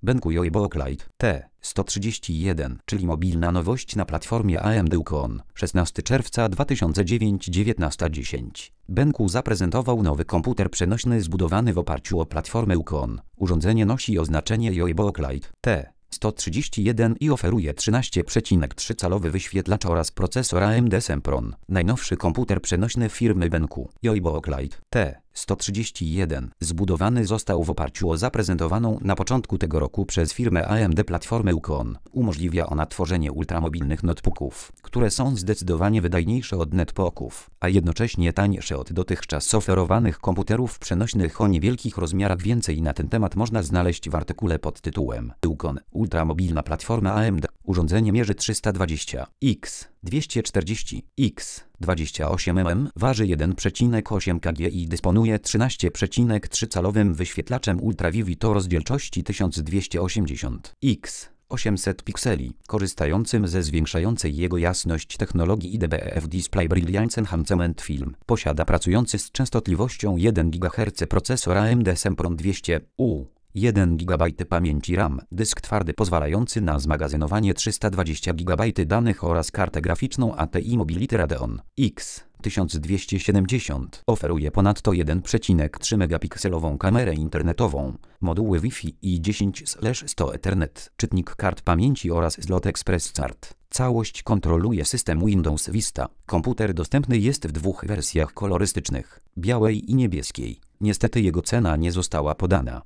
Benku Yoibo Clyde T131, czyli mobilna nowość na platformie AMD Ukon. 16 czerwca 2009 19:10. Benku zaprezentował nowy komputer przenośny zbudowany w oparciu o platformę Ukon. Urządzenie nosi oznaczenie Yoibo Clyde T131 i oferuje 13,3-calowy wyświetlacz oraz procesor AMD Sempron. Najnowszy komputer przenośny firmy Benku Yoibo Clyde T131 zbudowany został w oparciu o zaprezentowaną na początku tego roku przez firmę AMD platformę Ukon. Umożliwia ona tworzenie ultramobilnych notebooków, które są zdecydowanie wydajniejsze od netbooków, a jednocześnie tańsze od dotychczas oferowanych komputerów przenośnych o niewielkich rozmiarach. Więcej na ten temat można znaleźć w artykule pod tytułem Ukon – ultramobilna platforma AMD. Urządzenie mierzy 320 x 240 x 28 mm, waży 1,8 kg i dysponuje 13,3-calowym wyświetlaczem Ultra Vivid o rozdzielczości 1280 x 800 pikseli, korzystającym ze zwiększającej jego jasność technologii IDBF Display Brilliance Enhancement Film. Posiada pracujący z częstotliwością 1 GHz procesor AMD Sempron 200U. 1 GB pamięci RAM, dysk twardy pozwalający na zmagazynowanie 320 GB danych oraz kartę graficzną ATI Mobility Radeon X 1270. Oferuje ponadto 1,3 megapikselową kamerę internetową, moduły Wi-Fi i 10/100 Ethernet, czytnik kart pamięci oraz slot Express Chart. Całość kontroluje system Windows Vista. Komputer dostępny jest w dwóch wersjach kolorystycznych, białej i niebieskiej. Niestety jego cena nie została podana.